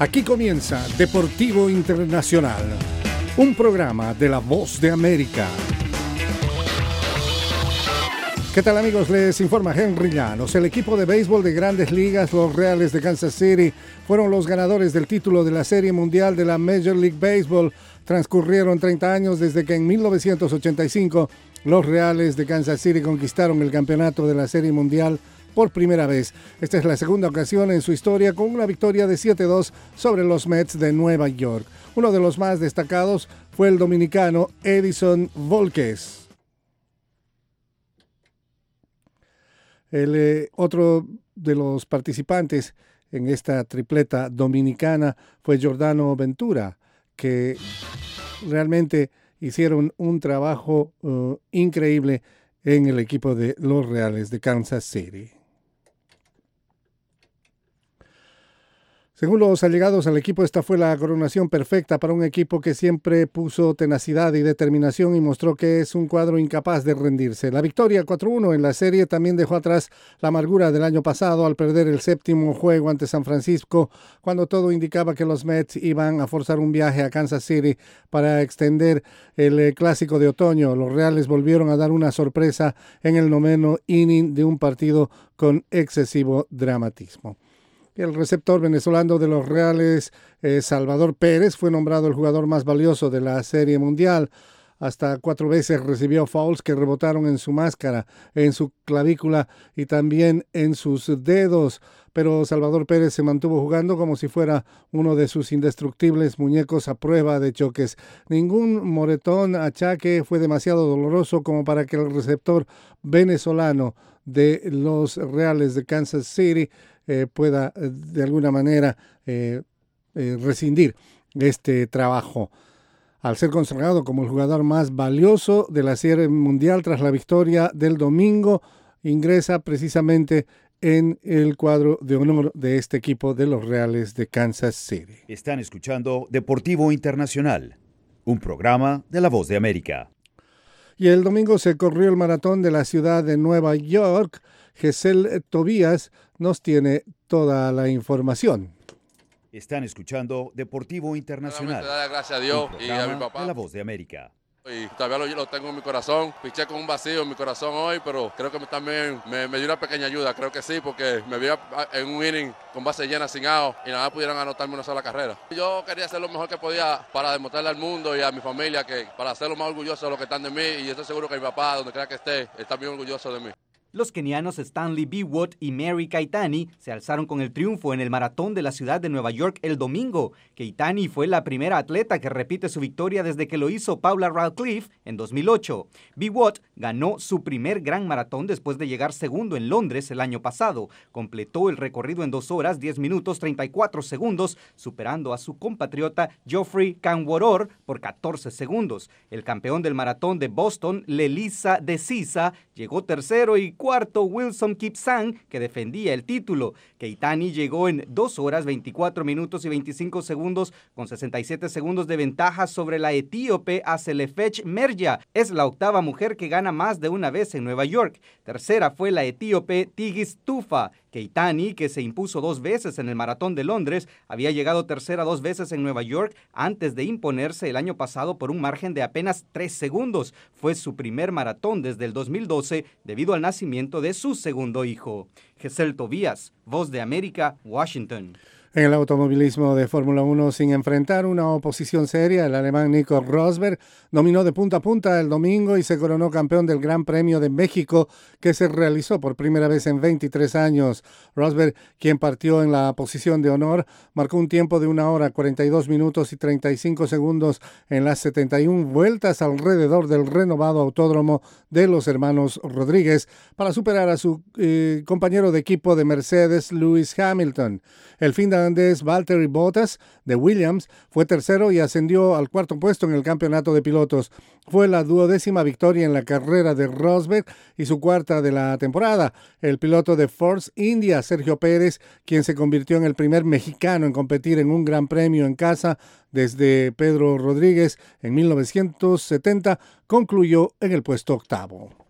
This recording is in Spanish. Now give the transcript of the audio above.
Aquí comienza Deportivo Internacional, un programa de La Voz de América. ¿Qué tal, amigos? Les informa Henry Llanos. El equipo de béisbol de Grandes Ligas, los Reales de Kansas City, fueron los ganadores del título de la Serie Mundial de la Major League Baseball. Transcurrieron 30 años desde que en 1985 los Reales de Kansas City conquistaron el campeonato de la Serie Mundial por primera vez. Esta es la segunda ocasión en su historia con una victoria de 7-2 sobre los Mets de Nueva York. Uno de los más destacados fue el dominicano Edinson Volquez. El otro de los participantes en esta tripleta dominicana fue Jordano Ventura, que realmente hicieron un trabajo increíble en el equipo de los Reales de Kansas City. Según los allegados al equipo, esta fue la coronación perfecta para un equipo que siempre puso tenacidad y determinación y mostró que es un cuadro incapaz de rendirse. La victoria 4-1 en la serie también dejó atrás la amargura del año pasado al perder el séptimo juego ante San Francisco, cuando todo indicaba que los Mets iban a forzar un viaje a Kansas City para extender el clásico de otoño. Los Reales volvieron a dar una sorpresa en el noveno inning de un partido con excesivo dramatismo. El receptor venezolano de los Reales, Salvador Pérez, fue nombrado el jugador más valioso de la Serie Mundial. Hasta 4 veces recibió fouls que rebotaron en su máscara, en su clavícula y también en sus dedos. Pero Salvador Pérez se mantuvo jugando como si fuera uno de sus indestructibles muñecos a prueba de choques. Ningún moretón, achaque fue demasiado doloroso como para que el receptor venezolano de los Reales de Kansas City pueda de alguna manera rescindir este trabajo. Al ser consagrado como el jugador más valioso de la Serie Mundial tras la victoria del domingo, ingresa precisamente en el cuadro de honor de este equipo de los Reales de Kansas City. Están escuchando Deportivo Internacional, un programa de La Voz de América. Y el domingo se corrió el maratón de la ciudad de Nueva York. Giselle Tobías nos tiene toda la información. Están escuchando Deportivo Internacional. Gracias a Dios y a mi papá. De La Voz de América. Y todavía lo tengo en mi corazón. Piché con un vacío en mi corazón hoy, pero creo que también me dio una pequeña ayuda. Creo que sí, porque me vi en un inning con base llena, sin out, y nada pudieron anotarme una sola carrera. Yo quería hacer lo mejor que podía para demostrarle al mundo y a mi familia que para ser lo más orgulloso de los que están de mí, y estoy seguro que mi papá, donde quiera que esté, está bien orgulloso de mí. Los kenianos Stanley Biwott y Mary Keitany se alzaron con el triunfo en el maratón de la ciudad de Nueva York el domingo. Keitany fue la primera atleta que repite su victoria desde que lo hizo Paula Radcliffe en 2008. Biwott ganó su primer gran maratón después de llegar segundo en Londres el año pasado. Completó el recorrido en 2 horas, 10 minutos, 34 segundos, superando a su compatriota Geoffrey Kamworor por 14 segundos. El campeón del maratón de Boston, Lelisa De Sisa, llegó tercero y cuarto Wilson Kipsang, que defendía el título. Keitany llegó en 2 horas, 24 minutos y 25 segundos con 67 segundos de ventaja sobre la etíope Aselefech Merja. Es la octava mujer que gana más de una vez en Nueva York. Tercera fue la etíope Tigist Tufa. Keitany, que se impuso 2 veces en el maratón de Londres, había llegado tercera 2 veces en Nueva York antes de imponerse el año pasado por un margen de apenas 3 segundos. Fue su primer maratón desde el 2012 debido al nacimiento de su segundo hijo. Giselle Tobías, Voz de América, Washington. En el automovilismo de Fórmula 1, sin enfrentar una oposición seria, el alemán Nico Rosberg dominó de punta a punta el domingo y se coronó campeón del Gran Premio de México, que se realizó por primera vez en 23 años. Rosberg, quien partió en la posición de honor, marcó un tiempo de 1 hora, 42 minutos y 35 segundos en las 71 vueltas alrededor del renovado autódromo de los hermanos Rodríguez para superar a su compañero de equipo de Mercedes, Lewis Hamilton. El finlandés Valtteri Bottas de Williams fue tercero y ascendió al 4º puesto en el campeonato de pilotos. Fue la 12ª victoria en la carrera de Rosberg y su 4ª de la temporada. El piloto de Force India, Sergio Pérez, quien se convirtió en el primer mexicano en competir en un gran premio en casa desde Pedro Rodríguez en 1970, concluyó en el puesto 8º.